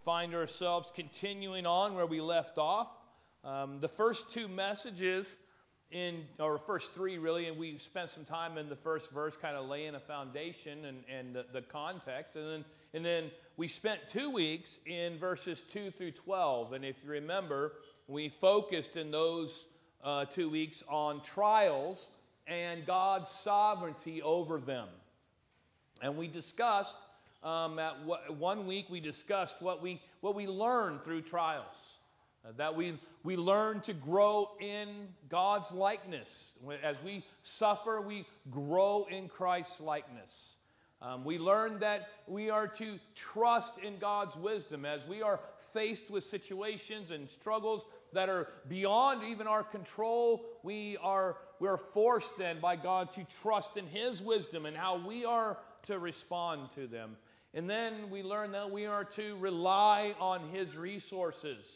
find ourselves continuing on where we left off. The first two messages, or first three really, and we spent some time in the first verse kind of laying a foundation and the context. And then we spent 2 weeks in verses 2 through 12. And if you remember, we focused in those 2 weeks on trials and God's sovereignty over them. And we discussed, one week we discussed what we learned through trials. That we learn to grow in God's likeness. As we suffer, we grow in Christ's likeness. We learn that we are to trust in God's wisdom. As we are faced with situations and struggles that are beyond even our control, we are forced then by God to trust in His wisdom and how we are to respond to them. And then we learn that we are to rely on His resources.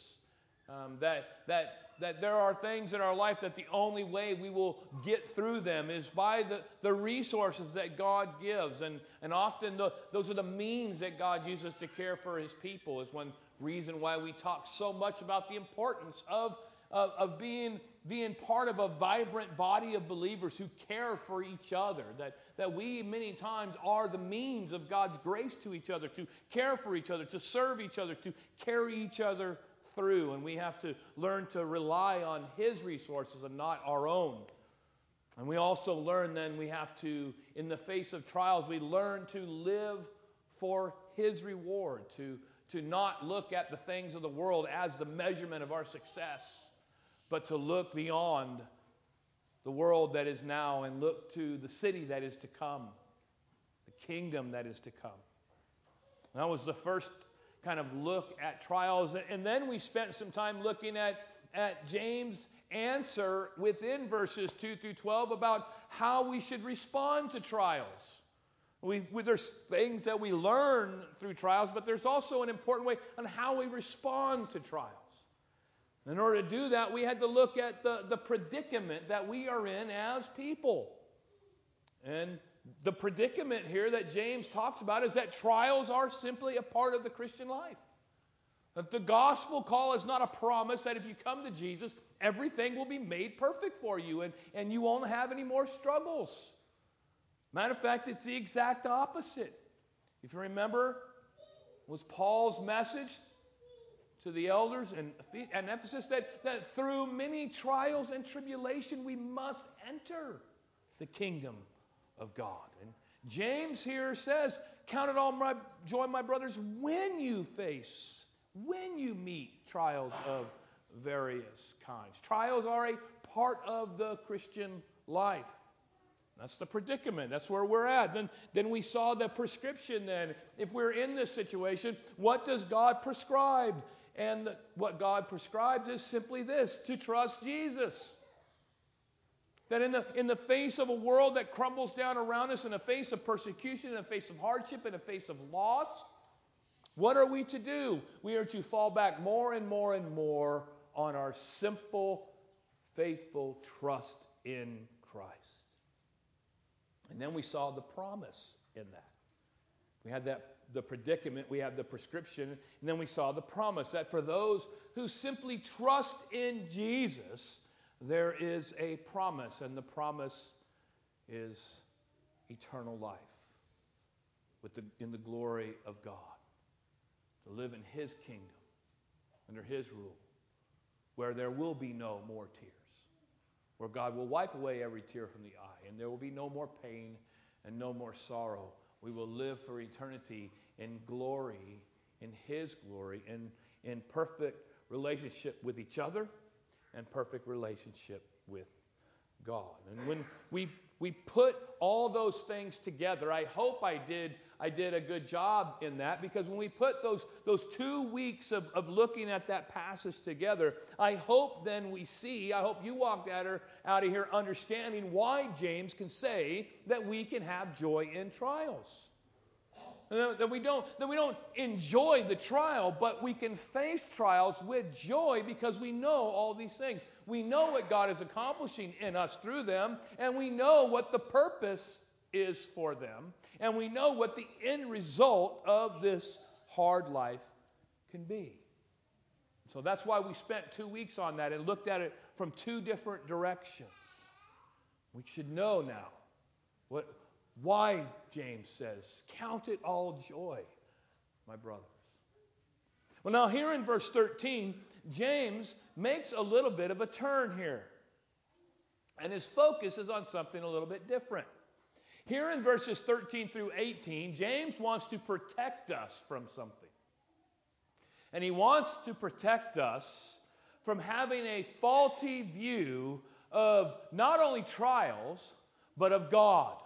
That there are things in our life that the only way we will get through them is by the resources that God gives. And often those are the means that God uses to care for His people. Is one reason why we talk so much about the importance of being part of a vibrant body of believers who care for each other. That we many times are the means of God's grace to each other, to care for each other, to serve each other, to carry each other through. And we have to learn to rely on His resources and not our own. And we also learn then we have to, in the face of trials, we learn to live for His reward, to not look at the things of the world as the measurement of our success, but to look beyond the world that is now and look to the city that is to come, the kingdom that is to come. That was the first kind of look at trials. And then we spent some time looking at James' answer within verses 2 through 12 about how we should respond to trials. There's things that we learn through trials, but there's also an important way on how we respond to trials. In order to do that, we had to look at the predicament that we are in as people. And the predicament here that James talks about is that trials are simply a part of the Christian life. That the gospel call is not a promise that if you come to Jesus, everything will be made perfect for you and you won't have any more struggles. Matter of fact, it's the exact opposite. If you remember, it was Paul's message to the elders in Ephesus that through many trials and tribulation we must enter the kingdom of God. And James here says, count it all my joy, my brothers, when you meet trials of various kinds. Trials are a part of the Christian life. That's the predicament. That's where we're at. Then we saw the prescription then. If we're in this situation, what does God prescribe? And what God prescribes is simply this, to trust Jesus. That in the face of a world that crumbles down around us, in the face of persecution, in the face of hardship, in the face of loss, what are we to do? We are to fall back more and more and more on our simple, faithful trust in Christ. And then we saw the promise in that. We had the predicament, we have the prescription, and then we saw the promise that for those who simply trust in Jesus, there is a promise, and the promise is eternal life in the glory of God. To live in His kingdom, under His rule, where there will be no more tears, where God will wipe away every tear from the eye, and there will be no more pain and no more sorrow. We will live for eternity in glory, in His glory, in perfect relationship with each other and perfect relationship with God. And when we put all those things together, I hope I did a good job in that, because when we put those 2 weeks of looking at that passage together, I hope then I hope you walked out of here understanding why James can say that we can have joy in trials. That we don't enjoy the trial, but we can face trials with joy because we know all these things. We know what God is accomplishing in us through them, and we know what the purpose is for them, and we know what the end result of this hard life can be. So that's why we spent 2 weeks on that and looked at it from two different directions. We should know now why James says, count it all joy, my brothers. Well, now here in verse 13, James makes a little bit of a turn here. And his focus is on something a little bit different. Here in verses 13 through 18, James wants to protect us from something. And he wants to protect us from having a faulty view of not only trials, but of God.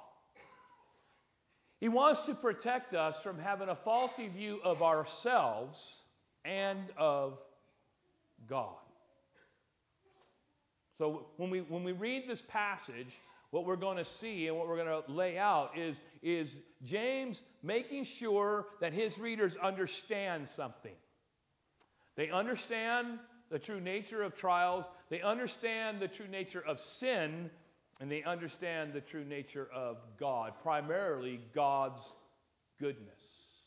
He wants to protect us from having a faulty view of ourselves and of God. So when we read this passage, what we're going to see and what we're going to lay out is James making sure that his readers understand something. They understand the true nature of trials, they understand the true nature of sin, and they understand the true nature of God, primarily God's goodness.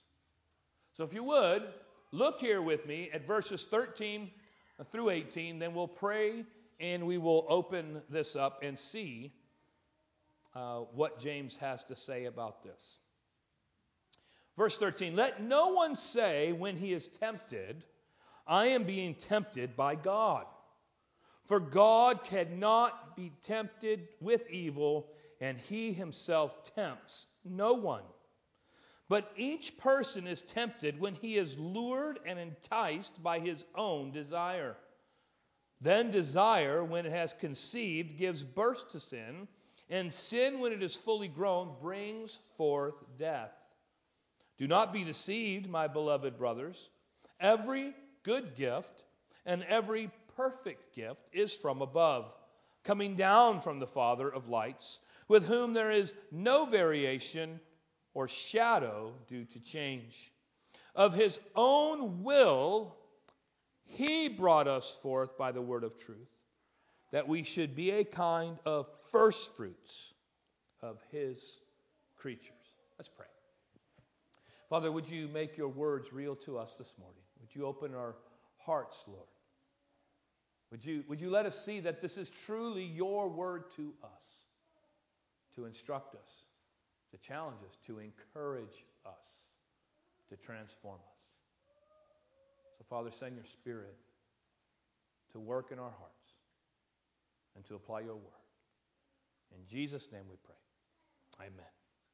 So if you would, look here with me at verses 13 through 18, then we'll pray and we will open this up and see what James has to say about this. Verse 13, let no one say when he is tempted, I am being tempted by God. For God cannot be tempted with evil, and he himself tempts no one. But each person is tempted when he is lured and enticed by his own desire. Then desire, when it has conceived, gives birth to sin, and sin, when it is fully grown, brings forth death. Do not be deceived, my beloved brothers. Every good gift and every perfect gift is from above, coming down from the Father of lights, with whom there is no variation or shadow due to change. Of his own will, he brought us forth by the word of truth, that we should be a kind of first fruits of his creatures. Let's pray. Father, would you make your words real to us this morning? Would you open our hearts, Lord? Would you let us see that this is truly your word to us, to instruct us, to challenge us, to encourage us, to transform us. So, Father, send your Spirit to work in our hearts and to apply your word. In Jesus' name we pray. Amen.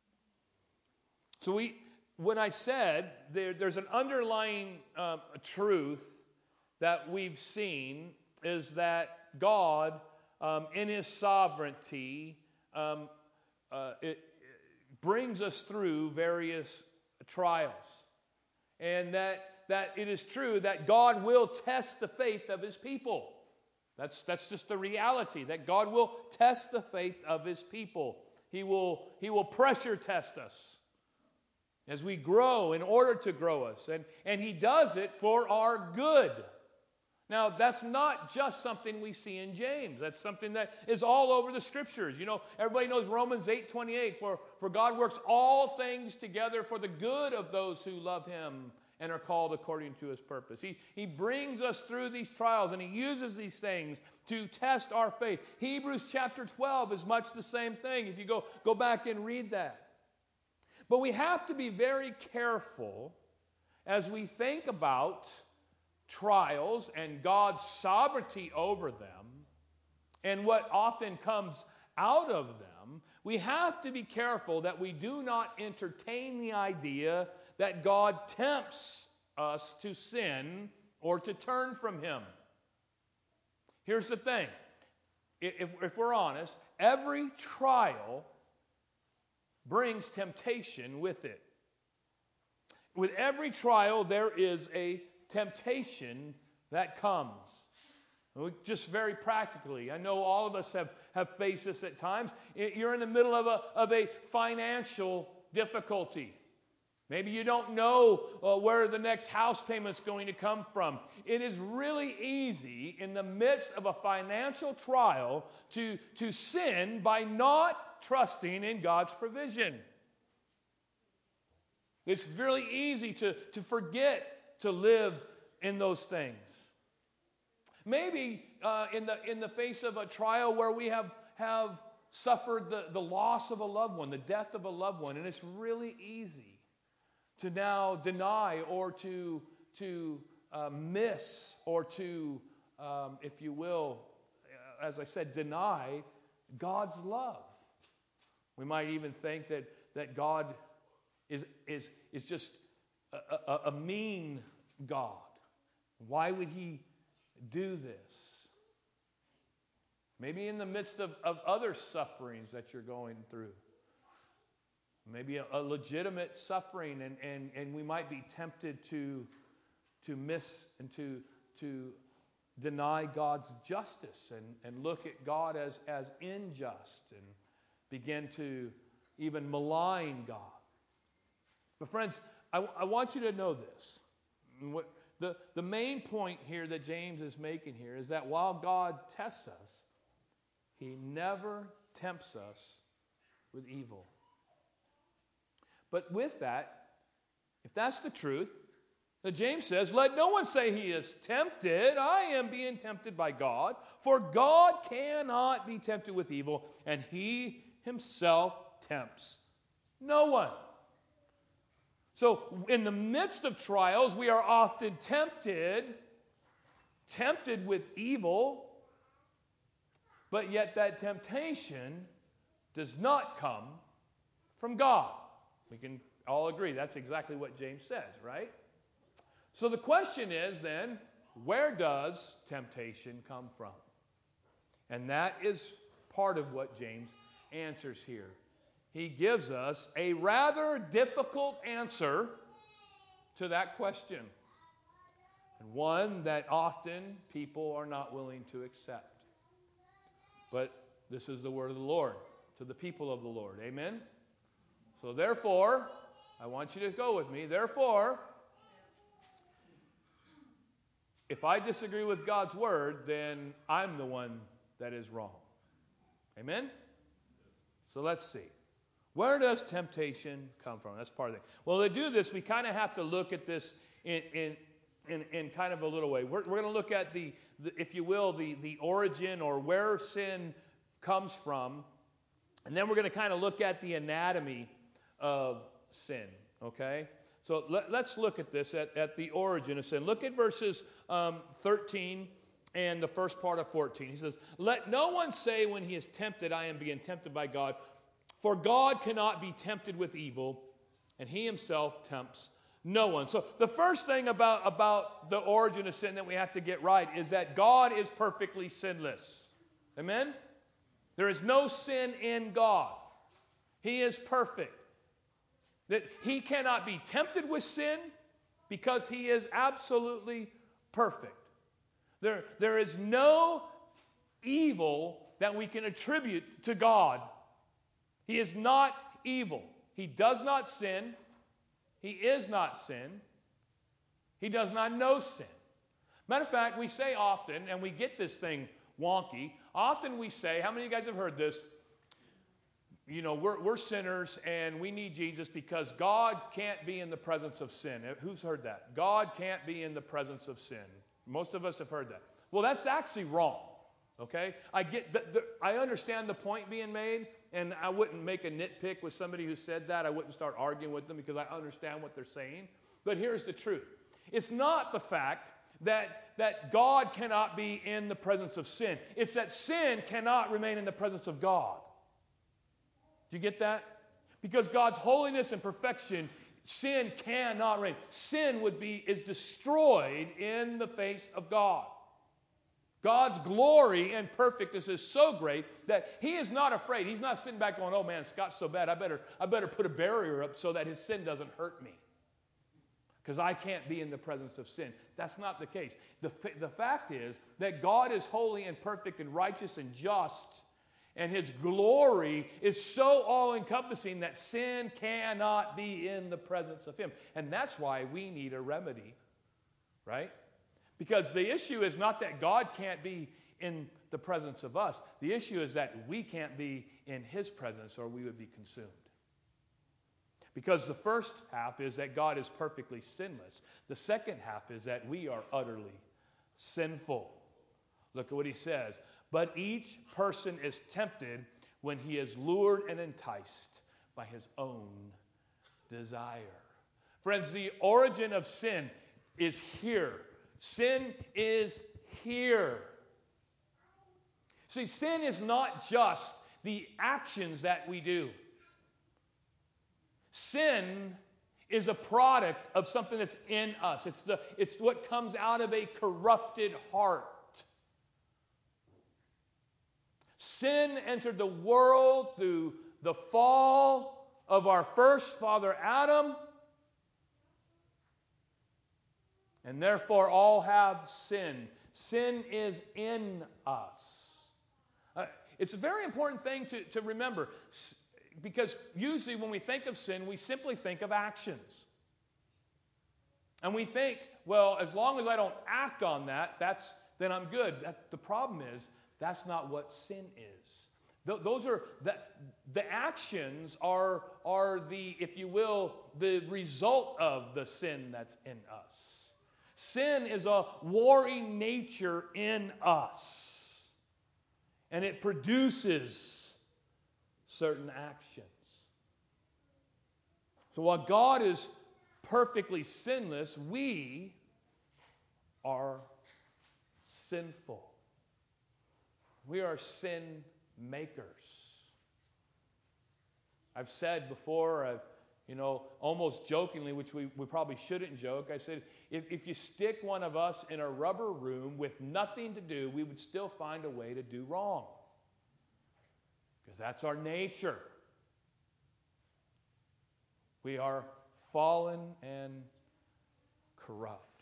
So when I said there's an underlying truth that we've seen is that God, in his sovereignty, it brings us through various trials. And that it is true that God will test the faith of his people. That's just the reality, that God will test the faith of his people. He will pressure test us as we grow in order to grow us. And he does it for our good. Now, that's not just something we see in James. That's something that is all over the Scriptures. You know, everybody knows Romans 8:28, for God works all things together for the good of those who love him and are called according to his purpose. He brings us through these trials, and he uses these things to test our faith. Hebrews chapter 12 is much the same thing, if you go back and read that. But we have to be very careful as we think about trials and God's sovereignty over them and what often comes out of them. We have to be careful that we do not entertain the idea that God tempts us to sin or to turn from him. Here's the thing. If we're honest, every trial brings temptation with it. With every trial, there is a temptation that comes. Just very practically, I know all of us have faced this at times. You're in the middle of a financial difficulty. Maybe you don't know where the next house payment's going to come from. It is really easy in the midst of a financial trial to sin by not trusting in God's provision. It's really easy to forget to live in those things. Maybe in the face of a trial where we have suffered the loss of a loved one, the death of a loved one, and it's really easy to now deny or to miss or to, if you will, as I said, deny God's love. We might even think that God is just a mean God. Why would He do this? Maybe in the midst of other sufferings that you're going through. Maybe a legitimate suffering, and we might be tempted to miss and to deny God's justice and look at God as unjust and begin to even malign God. But friends, I want you to know this. The main point here that James is making here is that while God tests us, He never tempts us with evil. But with that, if that's the truth, that James says, let no one say he is tempted. I am being tempted by God. For God cannot be tempted with evil, and He Himself tempts no one. So in the midst of trials, we are often tempted with evil, but yet that temptation does not come from God. We can all agree that's exactly what James says, right? So the question is then, where does temptation come from? And that is part of what James answers here. He gives us a rather difficult answer to that question, and one that often people are not willing to accept. But this is the word of the Lord to the people of the Lord. Amen? So therefore, I want you to go with me. Therefore, if I disagree with God's word, then I'm the one that is wrong. Amen? So let's see. Where does temptation come from? That's part of it. Well, to do this, we kind of have to look at this in kind of a little way. We're going to look at the if you will, the origin or where sin comes from. And then we're going to kind of look at the anatomy of sin. Okay? So let's look at this at the origin of sin. Look at verses 13 and the first part of 14. He says, let no one say when he is tempted, I am being tempted by God. For God cannot be tempted with evil, and He Himself tempts no one. So the first thing about the origin of sin that we have to get right is that God is perfectly sinless. Amen? There is no sin in God. He is perfect. That He cannot be tempted with sin because He is absolutely perfect. There is no evil that we can attribute to God. He is not evil. He does not sin. He is not sin. He does not know sin. Matter of fact, we say often, and we get this thing wonky, often we say, how many of you guys have heard this? You know, we're sinners and we need Jesus because God can't be in the presence of sin. Who's heard that? God can't be in the presence of sin. Most of us have heard that. Well, that's actually wrong. Okay? I understand the point being made, and I wouldn't make a nitpick with somebody who said that. I wouldn't start arguing with them because I understand what they're saying. But here's the truth. It's not the fact that God cannot be in the presence of sin. It's that sin cannot remain in the presence of God. Do you get that? Because God's holiness and perfection, sin cannot reign. Sin is destroyed in the face of God. God's glory and perfectness is so great that He is not afraid. He's not sitting back going, oh man, Scott's so bad, I better put a barrier up so that his sin doesn't hurt me. Because I can't be in the presence of sin. That's not the case. The fact is that God is holy and perfect and righteous and just, and His glory is so all-encompassing that sin cannot be in the presence of Him. And that's why we need a remedy, right? Because the issue is not that God can't be in the presence of us. The issue is that we can't be in His presence or we would be consumed. Because the first half is that God is perfectly sinless. The second half is that we are utterly sinful. Look at what he says. But each person is tempted when he is lured and enticed by his own desire. Friends, the origin of sin is here. Sin is here. See, sin is not just the actions that we do. Sin is a product of something that's in us. It's what comes out of a corrupted heart. Sin entered the world through the fall of our first father Adam, and therefore all have sinned. Sin is in us. It's a very important thing to remember, because usually when we think of sin, we simply think of actions. And we think, well, as long as I don't act on that, then I'm good. The problem is, that's not what sin is. Those are the actions are the, if you will, the result of the sin that's in us. Sin is a warring nature in us. And it produces certain actions. So while God is perfectly sinless, we are sinful. We are sin makers. I've said before, almost jokingly, which we probably shouldn't joke, I said, if you stick one of us in a rubber room with nothing to do, we would still find a way to do wrong. Because that's our nature. We are fallen and corrupt.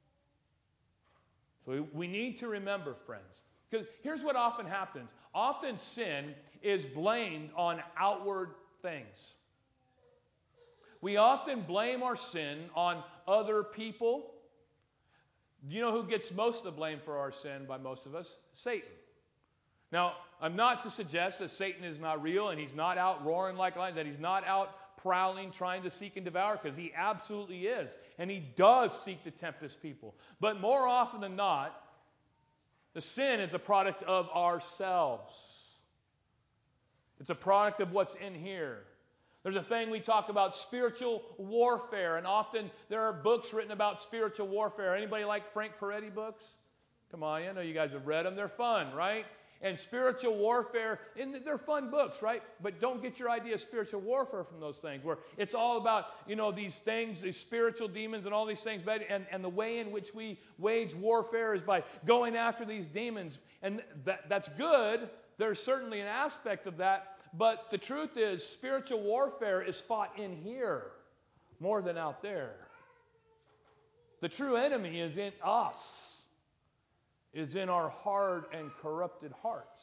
So we need to remember, friends, because here's what often happens. Often sin is blamed on outward things. We often blame our sin on other people. Do you know who gets most of the blame for our sin by most of us? Satan. Now, I'm not to suggest that Satan is not real and he's not out roaring like a lion, that he's not out prowling, trying to seek and devour, because he absolutely is. And he does seek to tempt his people. But more often than not, the sin is a product of ourselves. It's a product of what's in here. There's a thing we talk about, spiritual warfare, and often there are books written about spiritual warfare. Anybody like Frank Peretti books? Come on, I know you guys have read them. They're fun, right? And spiritual warfare, and they're fun books, right? But don't get your idea of spiritual warfare from those things, where it's all about, these things, these spiritual demons and all these things. And the way in which we wage warfare is by going after these demons. And that's good. There's certainly an aspect of that. But the truth is, spiritual warfare is fought in here more than out there. The true enemy is in us, is in our hard and corrupted hearts.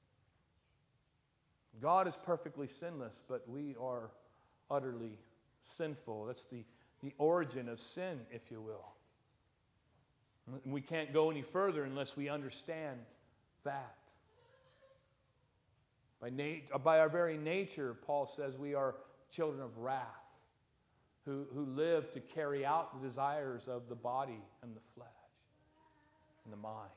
God is perfectly sinless, but we are utterly sinful. That's the origin of sin, if you will. And we can't go any further unless we understand that. By our very nature, Paul says we are children of wrath, who live to carry out the desires of the body and the flesh and the mind.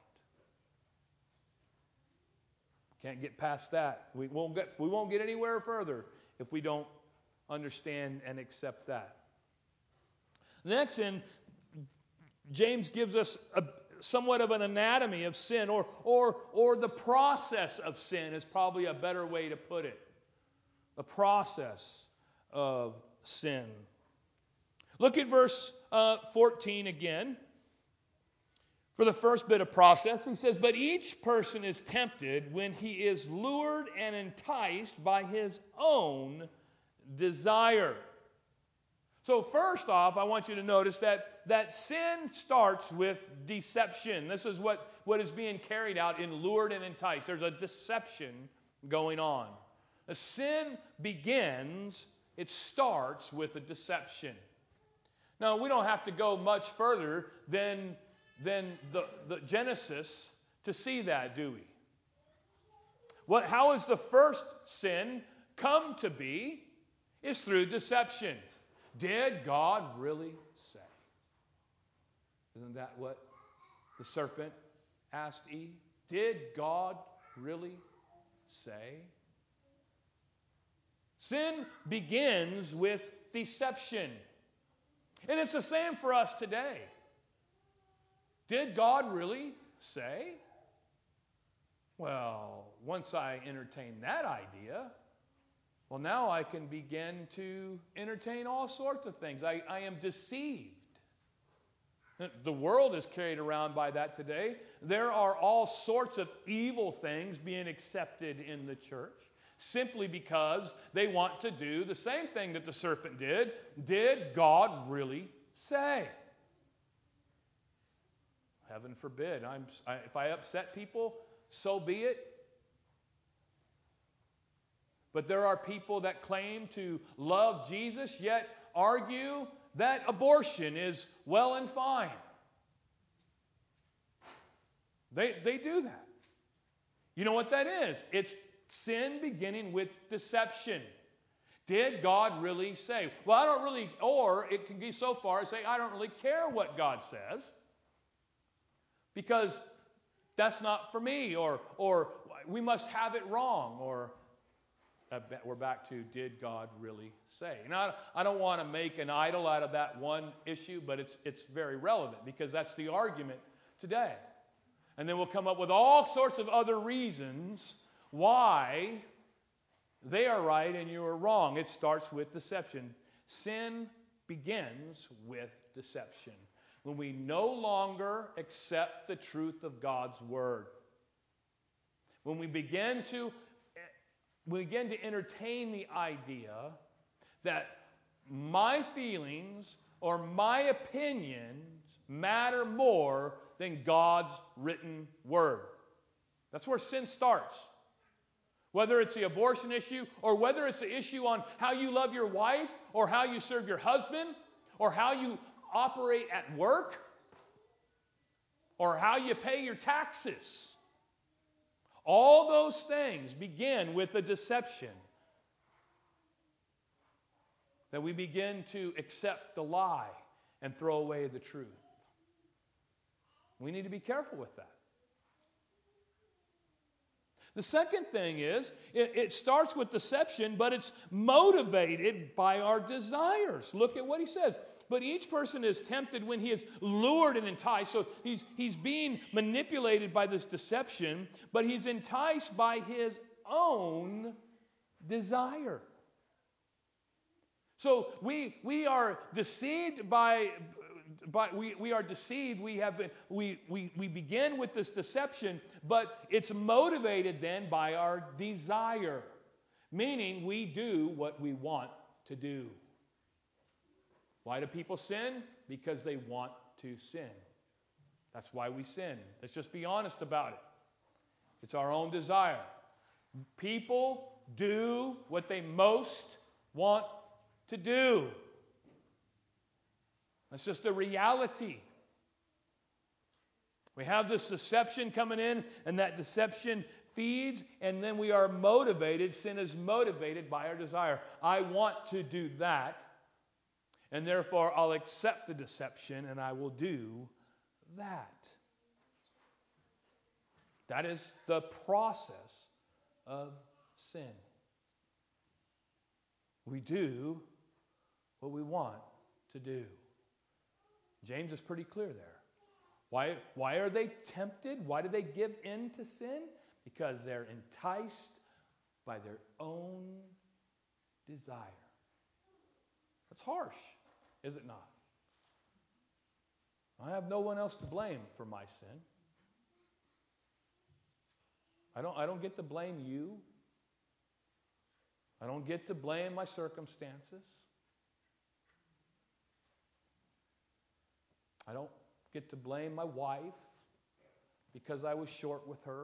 Can't get past that. We won't get anywhere further if we don't understand and accept that. Next, James gives us somewhat of an anatomy of sin, or the process of sin is probably a better way to put it. The process of sin. Look at verse 14 again. For the first bit of process, he says, but each person is tempted when he is lured and enticed by his own desire. So first off, I want you to notice that sin starts with deception. This is what is being carried out in lured and enticed. There's a deception going on. The sin begins, it starts with a deception. Now, we don't have to go much further than the Genesis to see that, do we? How has the first sin come to be? is through deception. Did God really say? Isn't that what the serpent asked Eve? Did God really say? Sin begins with deception. And it's the same for us today. Did God really say? Well, once I entertain that idea, well, now I can begin to entertain all sorts of things. I am deceived. The world is carried around by that today. There are all sorts of evil things being accepted in the church simply because they want to do the same thing that the serpent did. Did God really say? Heaven forbid. If I upset people, so be it. But there are people that claim to love Jesus, yet argue that abortion is well and fine. They do that. You know what that is? It's sin beginning with deception. Did God really say? Well, I don't really, or it can be so far as say, I don't really care what God says because that's not for me, or we must have it wrong, or we're back to, did God really say? Now, I don't want to make an idol out of that one issue, but it's very relevant because that's the argument today. And then we'll come up with all sorts of other reasons why they are right and you are wrong. It starts with deception. Sin begins with deception. When we no longer accept the truth of God's Word. When we begin to entertain the idea that my feelings or my opinions matter more than God's written Word. That's where sin starts. Whether it's the abortion issue or whether it's the issue on how you love your wife or how you serve your husband or how you operate at work or how you pay your taxes. All those things begin with a deception that we begin to accept the lie and throw away the truth. We need to be careful with that. The second thing is, it starts with deception, but it's motivated by our desires. Look at what he says. But each person is tempted when he is lured and enticed. So he's being manipulated by this deception, but he's enticed by his own desire. So we are deceived we are deceived. We begin with this deception, but it's motivated then by our desire, meaning we do what we want to do. Why do people sin? Because they want to sin. That's why we sin. Let's just be honest about it. It's our own desire. People do what they most want to do. That's just a reality. We have this deception coming in, and that deception feeds, and then we are motivated. Sin is motivated by our desire. I want to do that, and therefore I'll accept the deception, and I will do that. That is the process of sin. We do what we want to do. James is pretty clear there. Why are they tempted? Why do they give in to sin? Because they're enticed by their own desire. That's harsh, is it not? I have no one else to blame for my sin. I don't get to blame you. I don't get to blame my circumstances. I don't get to blame my wife because I was short with her.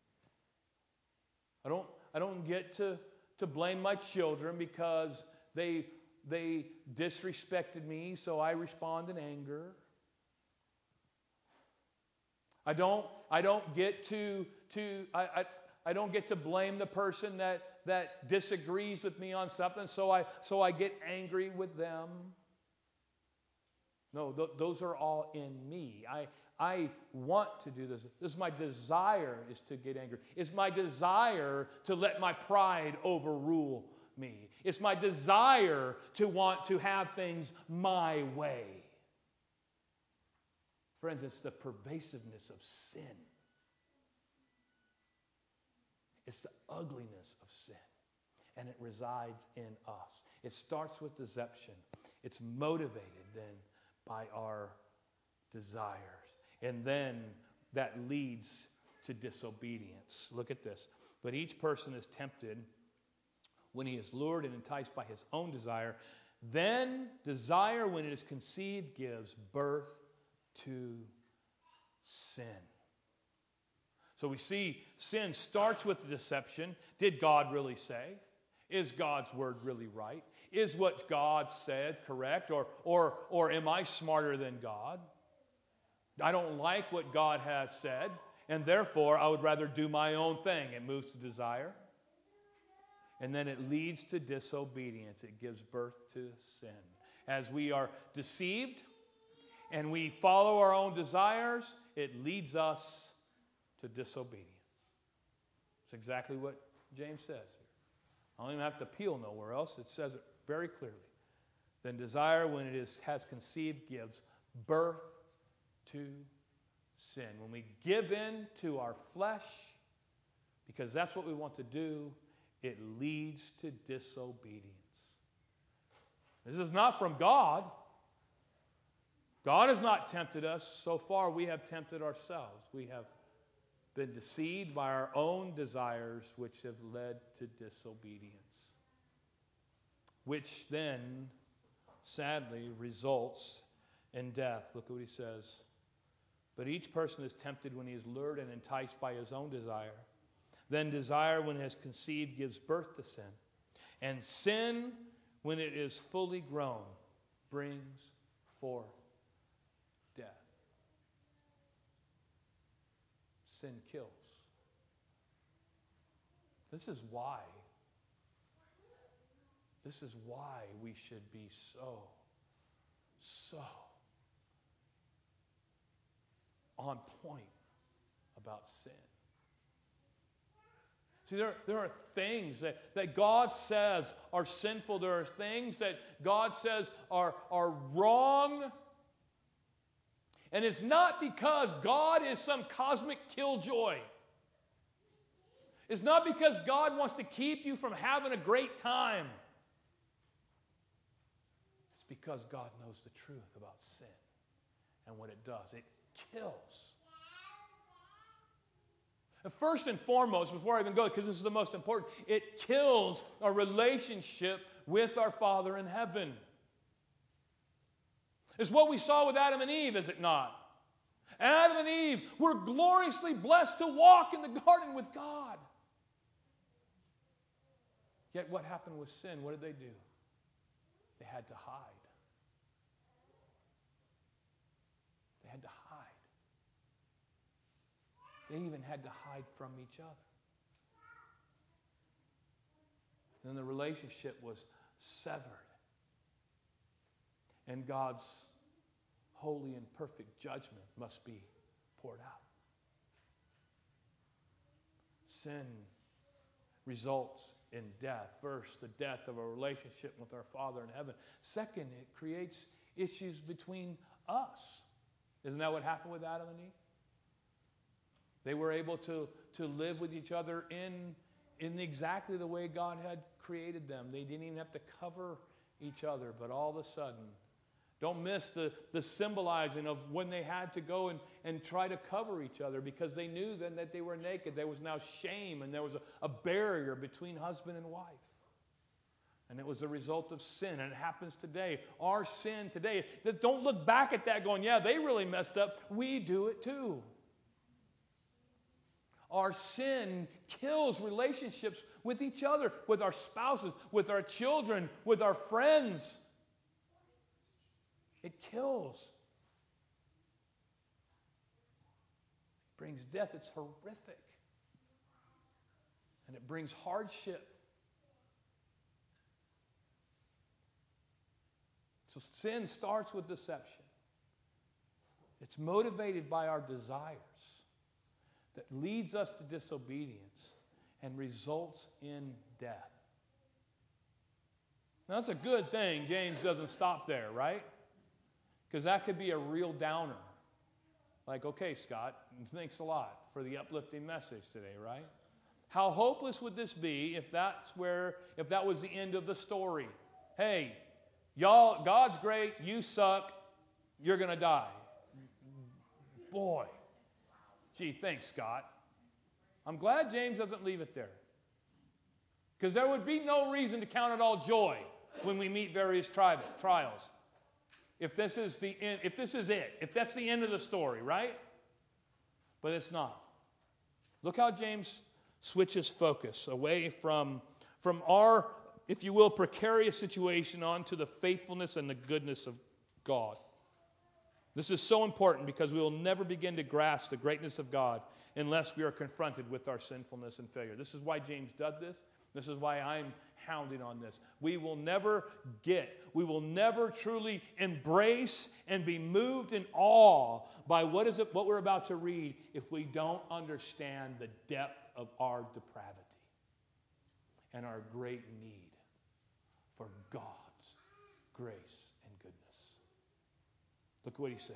I don't get to blame my children because they disrespected me, so I respond in anger. I don't get to I don't get to blame the person that disagrees with me on something, so I get angry with them. No, those are all in me. I want to do this. This is my desire, is to get angry. It's my desire to let my pride overrule me. It's my desire to want to have things my way. Friends, it's the pervasiveness of sin. It's the ugliness of sin. And it resides in us. It starts with deception. It's motivated then by our desires. And then that leads to disobedience. Look at this. But each person is tempted when he is lured and enticed by his own desire. Then desire, when it is conceived, gives birth to sin. So we see sin starts with the deception. Did God really say? Is God's word really right? Is what God said correct? Or am I smarter than God? I don't like what God has said, and therefore I would rather do my own thing. It moves to desire. And then it leads to disobedience. It gives birth to sin. As we are deceived and we follow our own desires, it leads us to disobedience. It's exactly what James says here. I don't even have to appeal nowhere else. It says it very clearly. Then desire, when it has conceived, gives birth to sin. When we give in to our flesh, because that's what we want to do, it leads to disobedience. This is not from God. God has not tempted us. So far, we have tempted ourselves. We have been deceived by our own desires, which have led to disobedience, which then, sadly, results in death. Look at what he says. But each person is tempted when he is lured and enticed by his own desire. Then desire, when it has conceived, gives birth to sin. And sin, when it is fully grown, brings forth death. Sin kills. This is why we should be so on point about sin. See, there are things that God says are sinful. There are things that God says are wrong. And it's not because God is some cosmic killjoy. It's not because God wants to keep you from having a great time. It's because God knows the truth about sin and what it does. It kills. And first and foremost, before I even go, because this is the most important, it kills our relationship with our Father in heaven. It's what we saw with Adam and Eve, is it not? Adam and Eve were gloriously blessed to walk in the garden with God. Yet what happened with sin? What did they do? They had to hide. They had to hide. They even had to hide from each other. Then the relationship was severed. And God's holy and perfect judgment must be poured out. Sin results in death. First, the death of a relationship with our Father in heaven. Second, it creates issues between us. Isn't that what happened with Adam and Eve? They were able to live with each other in exactly the way God had created them. They didn't even have to cover each other, but all of a sudden, don't miss the symbolizing of when they had to go and try to cover each other, because they knew then that they were naked. There was now shame, and there was a barrier between husband and wife. And it was a result of sin, and it happens today. Our sin today, don't look back at that going, yeah, they really messed up. We do it too. Our sin kills relationships with each other, with our spouses, with our children, with our friends. It kills. It brings death. It's horrific. And it brings hardship. So sin starts with deception. It's motivated by our desires that leads us to disobedience and results in death. Now, that's a good thing James doesn't stop there, right? Because that could be a real downer. Like, okay, Scott, thanks a lot for the uplifting message today, right? How hopeless would this be if that was the end of the story? Hey, y'all, God's great, you suck, you're going to die. Boy. Gee, thanks, Scott. I'm glad James doesn't leave it there. Because there would be no reason to count it all joy when we meet various trials. If this is the end, if that's the end of the story, right? But it's not. Look how James switches focus away from our, if you will, precarious situation onto the faithfulness and the goodness of God. This is so important because we will never begin to grasp the greatness of God unless we are confronted with our sinfulness and failure. This is why James does this. This is why I'm hounding on this. We will never truly embrace and be moved in awe by what we're about to read if we don't understand the depth of our depravity and our great need for God's grace and goodness. Look at what he says.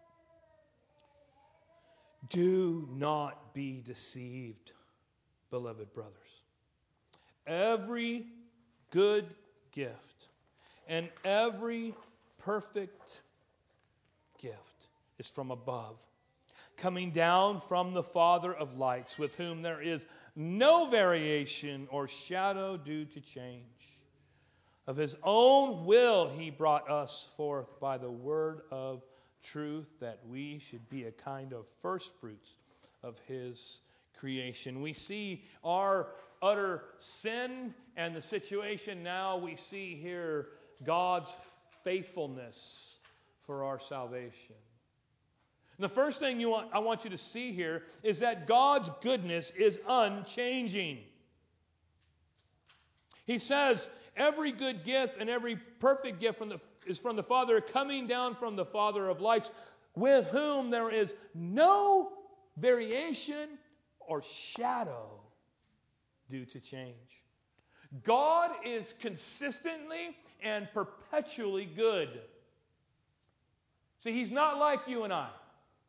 Do not be deceived, beloved brothers. Every good gift and every perfect gift is from above, coming down from the Father of lights, with whom there is no variation or shadow due to change. Of his own will he brought us forth by the word of truth, that we should be a kind of first fruits of his creation. We see our utter sin and the situation now. We see here God's faithfulness for our salvation. And the first thing I want you to see here is that God's goodness is unchanging. He says, every good gift and every perfect gift is from the Father, coming down from the Father of lights, with whom there is no variation or shadow due to change. God is consistently and perpetually good. See, he's not like you and I.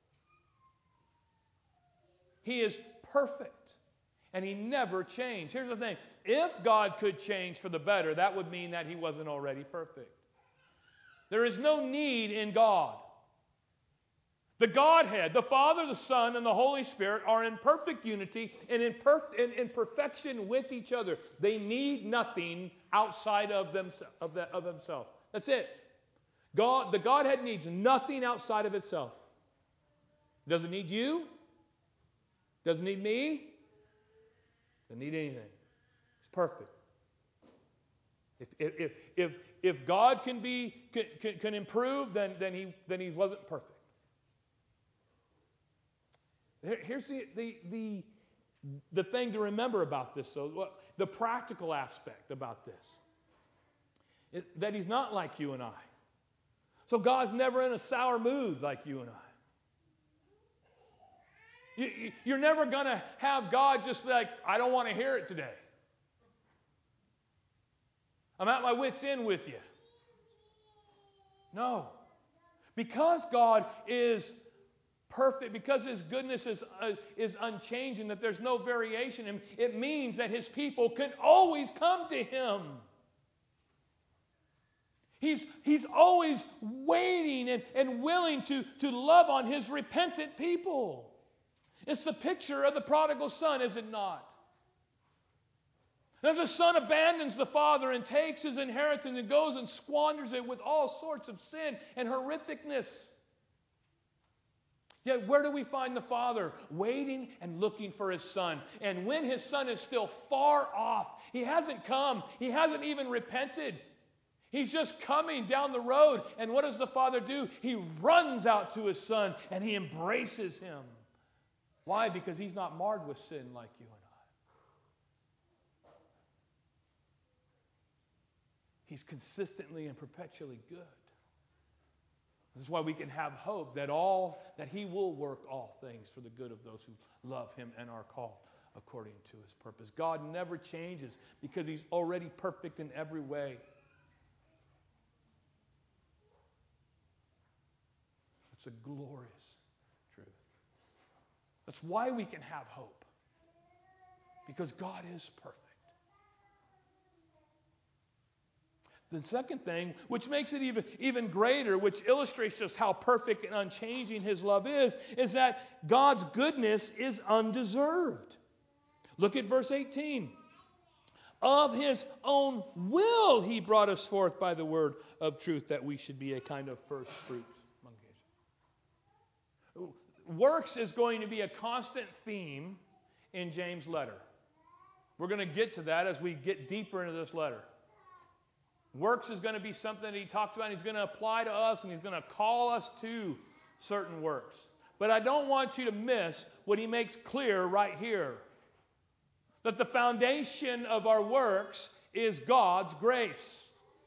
He is perfect, and he never changed. Here's the thing. If God could change for the better, that would mean that he wasn't already perfect. There is no need in God. The Godhead, the Father, the Son, and the Holy Spirit are in perfect unity and in perfection with each other. They need nothing outside of themselves. That's it. The Godhead needs nothing outside of itself. It doesn't need you. It doesn't need me. It doesn't need anything. It's perfect. If God can improve, then he wasn't perfect. Here's the thing to remember about this, though, the practical aspect about this, that he's not like you and I. So God's never in a sour mood like you and I. You're never going to have God just be like, I don't want to hear it today. I'm at my wit's end with you. No. Because God is perfect, because his goodness is unchanging, that there's no variation in him, it means that his people can always come to him. He's always waiting and willing to love on his repentant people. It's the picture of the prodigal son, is it not? Now the son abandons the father and takes his inheritance and goes and squanders it with all sorts of sin and horrificness. Yet where do we find the father? Waiting and looking for his son. And when his son is still far off, he hasn't come, he hasn't even repented. He's just coming down the road. And what does the father do? He runs out to his son and he embraces him. Why? Because he's not marred with sin like you and He's consistently and perpetually good. This is why we can have hope that He will work all things for the good of those who love Him and are called according to His purpose. God never changes because He's already perfect in every way. It's a glorious truth. That's why we can have hope. Because God is perfect. The second thing, which makes it even greater, which illustrates just how perfect and unchanging His love is that God's goodness is undeserved. Look at verse 18. Of His own will He brought us forth by the word of truth, that we should be a kind of first fruits among nations. Works is going to be a constant theme in James' letter. We're going to get to that as we get deeper into this letter. Works is going to be something that he talks about, and he's going to apply to us, and he's going to call us to certain works. But I don't want you to miss what he makes clear right here. That the foundation of our works is God's grace.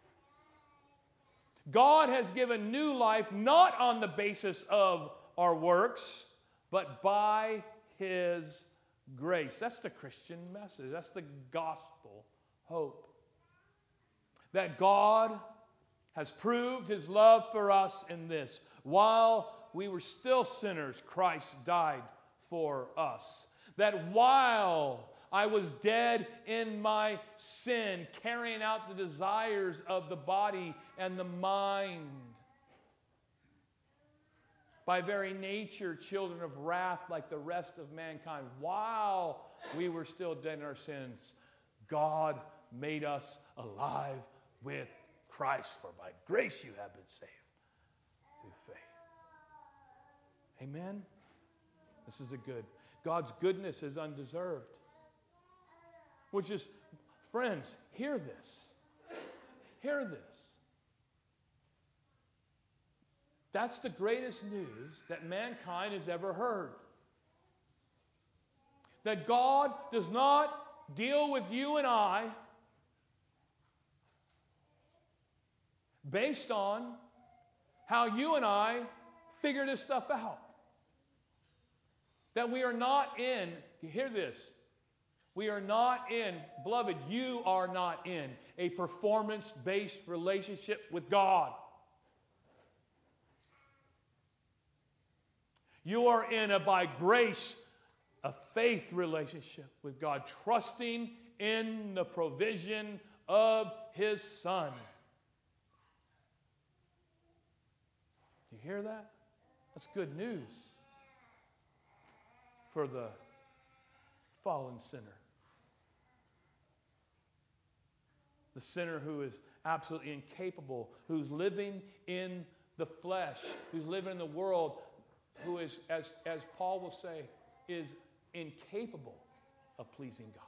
God has given new life not on the basis of our works, but by His grace. That's the Christian message. That's the gospel hope. That God has proved His love for us in this. While we were still sinners, Christ died for us. That while I was dead in my sin, carrying out the desires of the body and the mind, by very nature, children of wrath like the rest of mankind, while we were still dead in our sins, God made us alive with Christ. For by grace you have been saved through faith. Amen? This is a good. God's goodness is undeserved. Which is, friends, hear this. Hear this. That's the greatest news that mankind has ever heard. That God does not deal with you and I based on how you and I figure this stuff out. That we are not in, hear this, we are not in, beloved, you are not in a performance-based relationship with God. You are in a by grace, a faith relationship with God, trusting in the provision of His Son. Do you hear that? That's good news for the fallen sinner. The sinner who is absolutely incapable, who's living in the flesh, who's living in the world, who is, as Paul will say, is incapable of pleasing God.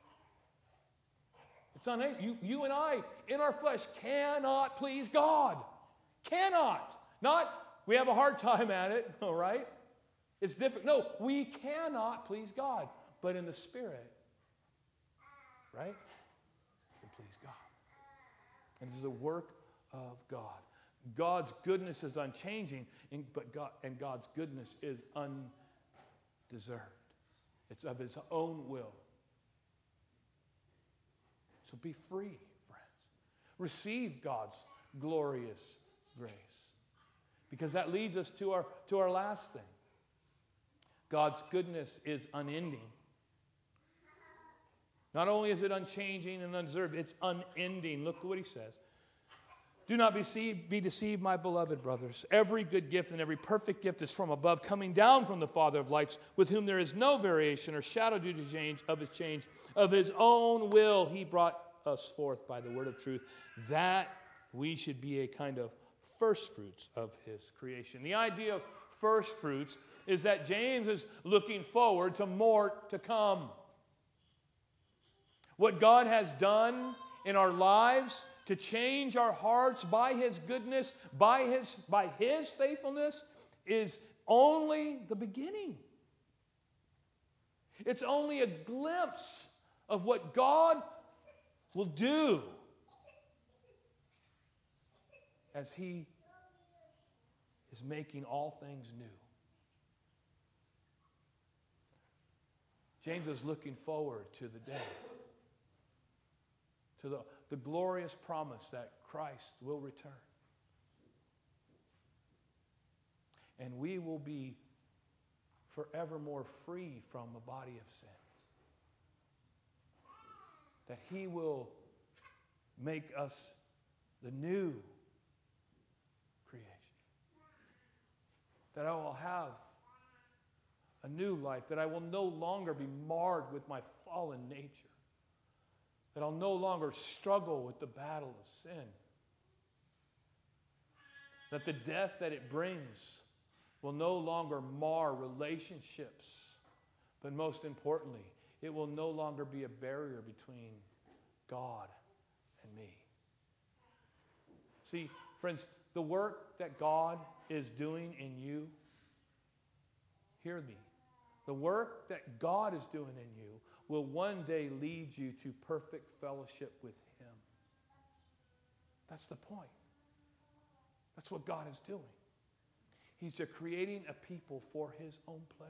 It's unable. You and I, in our flesh, cannot please God. Cannot. Not, we have a hard time at it, all right? It's difficult. No, we cannot please God. But in the Spirit, right? We can please God. And this is a work of God. God's goodness is unchanging, but God's goodness is undeserved. It's of His own will. So be free, friends. Receive God's glorious grace. Because that leads us to our last thing. God's goodness is unending. Not only is it unchanging and undeserved, it's unending. Look at what he says. Do not be deceived, my beloved brothers. Every good gift and every perfect gift is from above, coming down from the Father of lights, with whom there is no variation or shadow due to change of His change. Of His own will He brought us forth by the word of truth, that we should be a kind of first fruits of His creation. The idea of first fruits is that James is looking forward to more to come. What God has done in our lives to change our hearts by His goodness, by His faithfulness, is only the beginning. It's only a glimpse of what God will do as He is making all things new. James is looking forward to the day, to the glorious promise that Christ will return. And we will be forevermore free from a body of sin. That He will make us the new creation. That I will have a new life. That I will no longer be marred with my fallen nature. That I'll no longer struggle with the battle of sin. That the death that it brings will no longer mar relationships. But most importantly, it will no longer be a barrier between God and me. See, friends, the work that God is doing in you, hear me. The work that God is doing in you will one day lead you to perfect fellowship with Him. That's the point. That's what God is doing. He's creating a people for His own pleasure.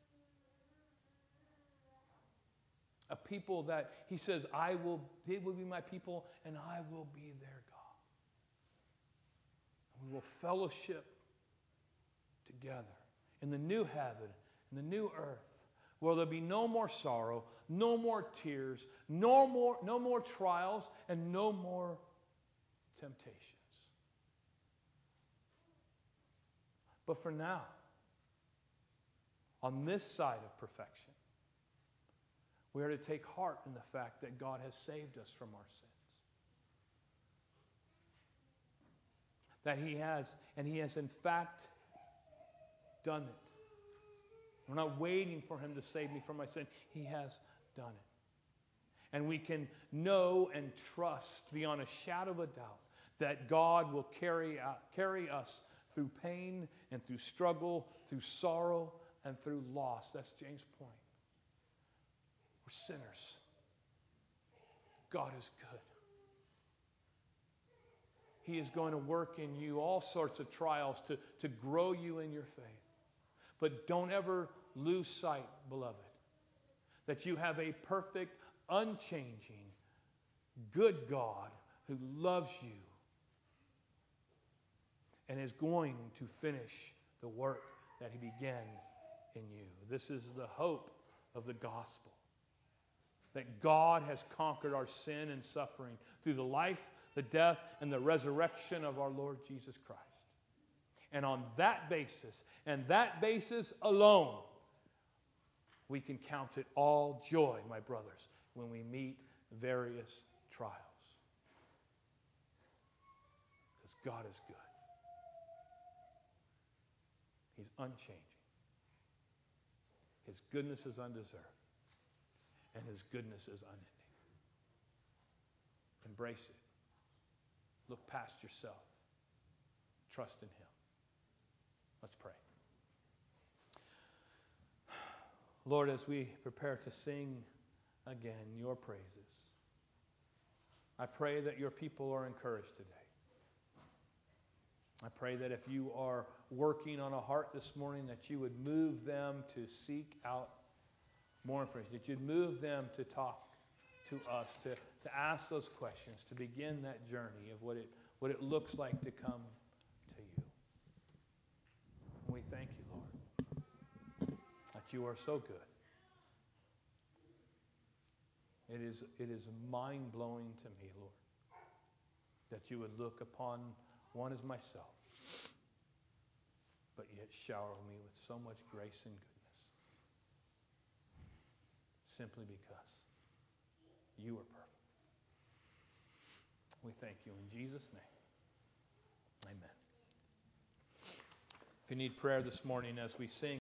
A people that He says, they will be my people and I will be their God. And we will fellowship together in the new heaven, in the new earth, where there'll be no more sorrow, no more tears, no more trials, and no more temptations. But for now, on this side of perfection, we are to take heart in the fact that God has saved us from our sins. That He has, and He has in fact done it. We're not waiting for Him to save me from my sin. He has done it. And we can know and trust beyond a shadow of a doubt that God will carry us through pain and through struggle, through sorrow and through loss. That's James' point. We're sinners. God is good. He is going to work in you all sorts of trials to grow you in your faith. But don't ever lose sight, beloved, that you have a perfect, unchanging, good God who loves you and is going to finish the work that He began in you. This is the hope of the gospel. That God has conquered our sin and suffering through the life, the death, and the resurrection of our Lord Jesus Christ. And on that basis, and that basis alone, we can count it all joy, my brothers, when we meet various trials. Because God is good. He's unchanging. His goodness is undeserved. And His goodness is unending. Embrace it. Look past yourself. Trust in Him. Let's pray. Lord, as we prepare to sing again your praises, I pray that your people are encouraged today. I pray that if you are working on a heart this morning, that you would move them to seek out more information, that you'd move them to talk to us, to ask those questions, to begin that journey of what it looks like to come to you. And we thank you, Lord, that you are so good. It is mind-blowing to me, Lord, that you would look upon one as myself, but yet shower me with so much grace and goodness, simply because you are perfect. We thank you in Jesus' name. Amen. If you need prayer this morning as we sing,